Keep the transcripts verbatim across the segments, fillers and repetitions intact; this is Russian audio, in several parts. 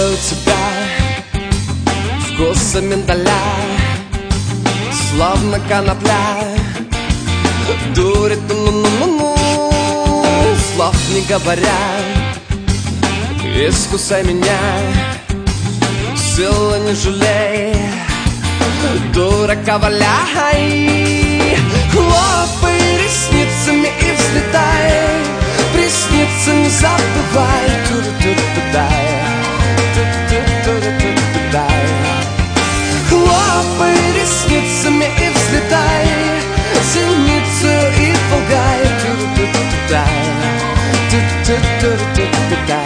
у тебя вкуса миндаля, словно конопля, дурит, ну-ну-ну-ну, слов не говоря. Искусай меня, силы не жалей, дурака валяй. Хлопай ресницами и взлетай, приснится не забывай. Ту-ду-ду-ду-дай, ту-ду-ду-ду-дай. Хлопай ресницами и взлетай, синицу и пугай. Ту-ду-ду-ду-дай, ту-ду-ду-ду-дай.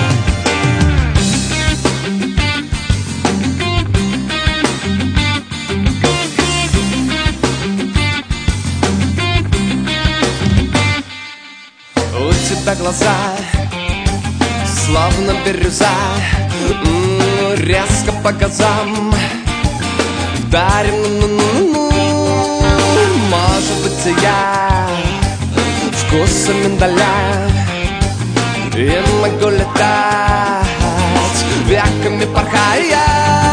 У тебя глаза словно бирюза, м-м, резко по газам вдарим, ну-ну-ну-ну. Может быть, я вкуса миндаля и могу летать, веками порхая.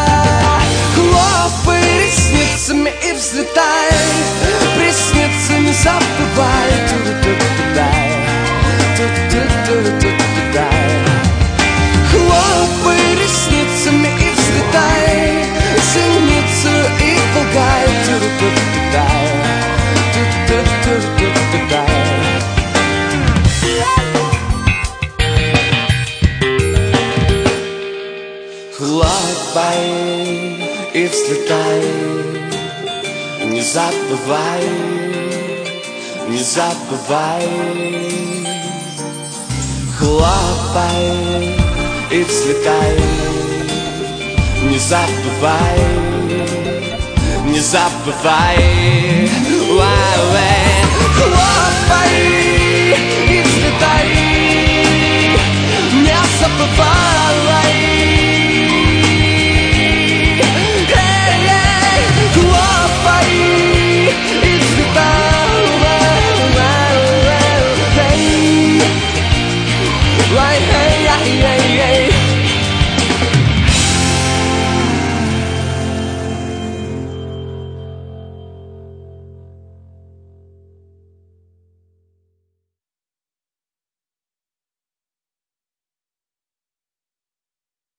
Хлопай ресницами и взлетай, приснится не забывай. Ту-ду-ду-ду-дай, ту-ду-ду-ду-дай. Хлопай ресницами и взлетай, синицу и пугай. Ту-ду-ду-дай, ту-ду-ду-ду-дай. Хлопай и взлетай, не забывай, не забывай. Хлопай и взлетай, не забывай, не забывай.